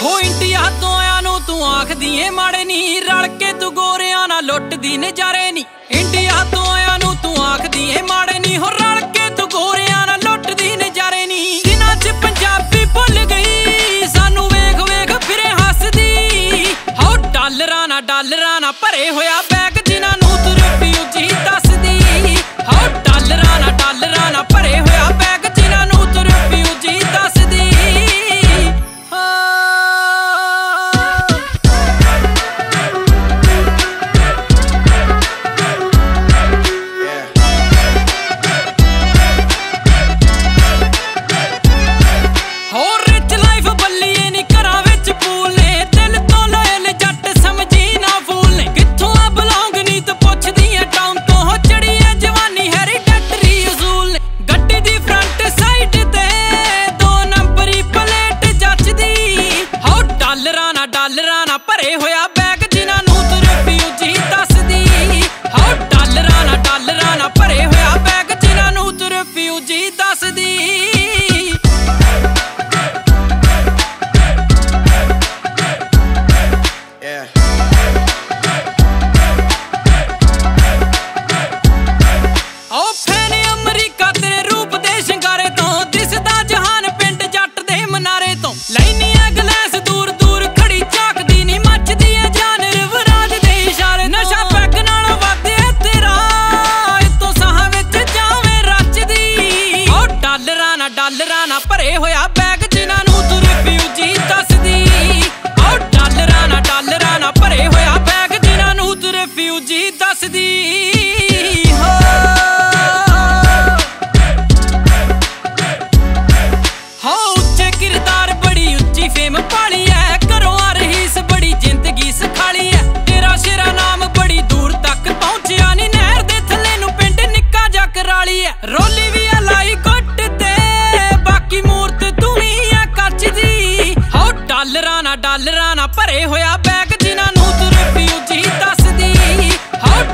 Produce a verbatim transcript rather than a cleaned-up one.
ਹੋ ਇੰਡੀਆ ਤੋਂ ਆਇਆ ਨੂੰ ਤੂੰ ਆਖਦੀ ਏ ਮਾੜੇ ਨੀ, ਰਲ ਕੇ ਤੂੰ ਗੋਰਿਆਂ ਨਾਲ ਲੁੱਟਦੀ ਨਜ਼ਾਰੇ ਨੀ। ਇੰਡੀਆ ਤੋਂ ਆਇਆ ਨੂੰ ਤੂੰ ਆਖਦੀ ਏ ਮਾੜੇ ਨੀ, ਹੋ ਰਲ ਕੇ ਤੂੰ ਗੋਰਿਆਂ ਨਾਲ ਲੁੱਟਦੀ ਨਜ਼ਾਰੇ ਨੀ। ਦਿਨਾਂ ਚ ਪੰਜਾਬੀ ਭੁੱਲ ਗਈ ਸਾਨੂੰ ਵੇਖ ਵੇਖ ਫਿਰੇ ਹੱਸਦੀ। ਹੋ ਡਾਲਰਾਂ ਨਾਲ ਡਾਲਰਾਂ ਨਾਲ ਭਰੇ ਹੋਇਆ ਬੈਗ ਜਿਨ੍ਹਾਂ ਨੂੰ ਤੂੰ ਰਿਫਿਊਜੀ ਦੱਸਦੀ। ਹੋ ਡਾਲਰਾਂ ਨਾਲ ਡਾਲਰਾਂ ਨਾਲ ਭਰੇ ਹੋਇਆ ਬੈਗ ਜਿਨ੍ਹਾਂ ਨੂੰ ਤੂੰ ਰਿਫਿਊਜੀ ਦੱਸਦੀ। ਡਾਲਰਾਂ ਨਾਲ ਭਰੇ ਹੋਇਆ ਬੈਗ ਜਿਨ੍ਹਾਂ ਨੂੰ ਤੂੰ ਰਿਫਿਊਜੀ ਦੱਸਦੀ। ਹੋ ਡਾਲਰਾਂ ਨਾਲ ਡਾਲਰਾਂ ਨਾਲ ਭਰੇ ਹੋਇਆ ਬੈਗ ਜਿਨ੍ਹਾਂ ਨੂੰ ਤੂੰ ਰਿਫਿਊਜੀ ਦੱਸਦੀ। ਓ ਫੈਨ ਅਮਰੀਕਾ ਤੇਰੇ ਰੂਪ ਦੇ ਸ਼ਿੰਗਾਰੇ ਤੋਂ, ਦਿਸਦਾ ਜਹਾਨ ਪਿੰਡ ਜੱਟ ਦੇ ਮਨਾਰੇ ਤੋਂ। ਲੈਨੀ ਆ ਗਲਾਸ ਦੂਰ ਦੂਰ ਖੜੀ ਝਾਕਦੀ ਨੀ, ਮੱਚਦੀ ਏ ਜਾਨ ਰਵਰਾਜ ਦੇ ਇਸ਼ਾਰੇ। ਨਸ਼ਾ ਪੈਗ ਨਾਲ ਵਧਿਆ ਤੇਰਾ ਇਤੋਂ ਸਾਹਾਂ ਵਿੱਚ ਜਾਵੇਂ ਰਚਦੀ। ਓ ਡਾਲਰਾਂ ਨਾਲ ਡਾਲਰਾਂ ਨਾਲ ਭਰੇ ਹੋਇਆ ਬੈਗ ਜਿਨ੍ਹਾਂ ਨੂੰ ਤੂੰ ਰਿਫਿਊਜੀ ਦੱਸਦੀ। ਓ ਡਾਲਰਾਂ ਨਾਲ ਡਾਲਰਾਂ ਨਾਲ ਭਰੇ ਹੋਇਆ ਬੈਗ ਜਿਨ੍ਹਾਂ ਨੂੰ ਤੂੰ ਰਿਫਿਊਜੀ ਦੱਸਦੀ। ਫੇਮ ਪਾਲੀ ਐ ਘਰੋਂ ਆ ਰਹੀਸ ਬੜੀ ਜ਼ਿੰਦਗੀ ਸਖਾਲੀ ਐ। ਤੇਰਾ ਸ਼ੇਰਾ ਨਾਮ ਬੜੀ ਦੂਰ ਤੱਕ ਪਹੁੰਚਿਆ ਨੀ, ਨਹਿਰ ਦੇ ਥੱਲੇ ਨੂੰ ਪਿੰਡ ਨਿੱਕਾ ਜਿਹਾ ਕਰਾਲੀ ਐ। ਰੋਲੀ ਵੀ ਆ ਲਾਈ ਗੁੱਟ ਤੇ ਬਾਕੀ ਮੂਰਤ ਤੂੰ ਹੀ ਐ ਕੱਚ ਦੀ। ਹੋ ਡਾਲਰਾਂ ਨਾਲ ਡਾਲਰਾਂ ਨਾਲ ਭਰੇ ਹੋਇਆ ਬੈਗ ਜਿਨ੍ਹਾਂ ਨੂੰ ਤੂੰ ਰਿਫਿਊਜੀ ਦੱਸਦੀ। ਹੋ